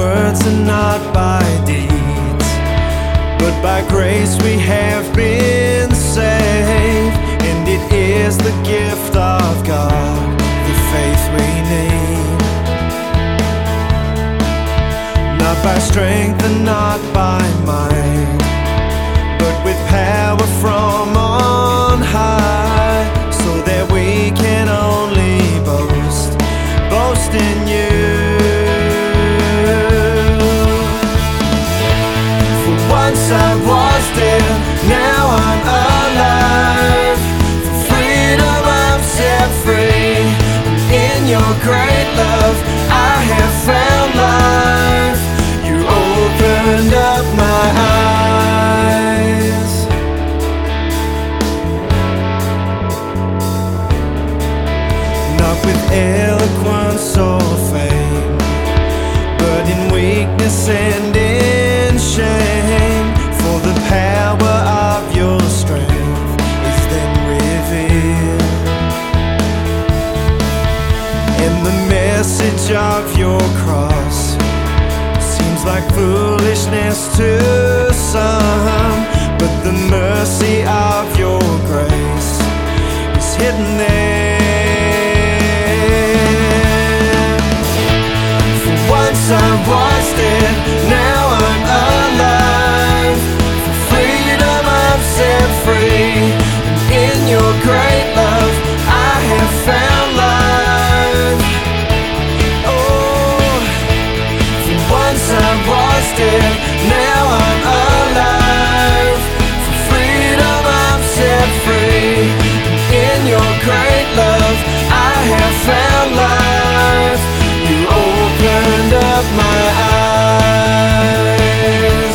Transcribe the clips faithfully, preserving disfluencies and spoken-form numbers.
words and not by deeds, but by grace we have been saved, and it is the gift of God, the faith we need. Not by strength and not by might, but with power from on high, so that we can only boast, boast in you. For once I was dead, now I'm alive. For freedom I'm set free, and in your great love I have found life. You opened up my eyes. Not with eloquence or fame, but in weakness and in shame, for the power of your strength is then revealed, and the message of your cross seems like foolishness to some, but the mercy of your grace is hidden there. For once I was dead, now I'm alive. For freedom I'm set free, and in your great love I have found life. Oh, for once I was dead, now I'm alive. For freedom I'm set free, and in your great love I have found life. You opened up my eyes.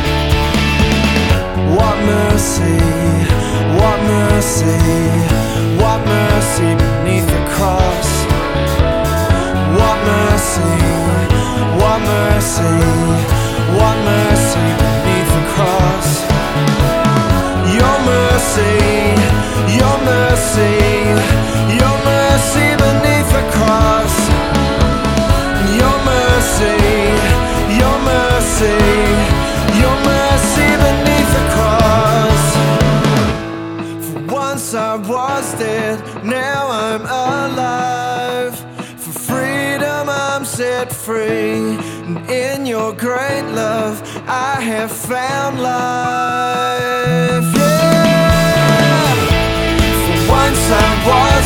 What mercy, what mercy, what mercy beneath the cross. What mercy, what mercy, what mercy beneath the cross. Your mercy, your mercy, your mercy beneath the cross. Your mercy, your mercy, your mercy beneath the cross. For once I was dead, now I'm alive. For freedom I'm set free, and in your great love I have found life. Yeah. For once I was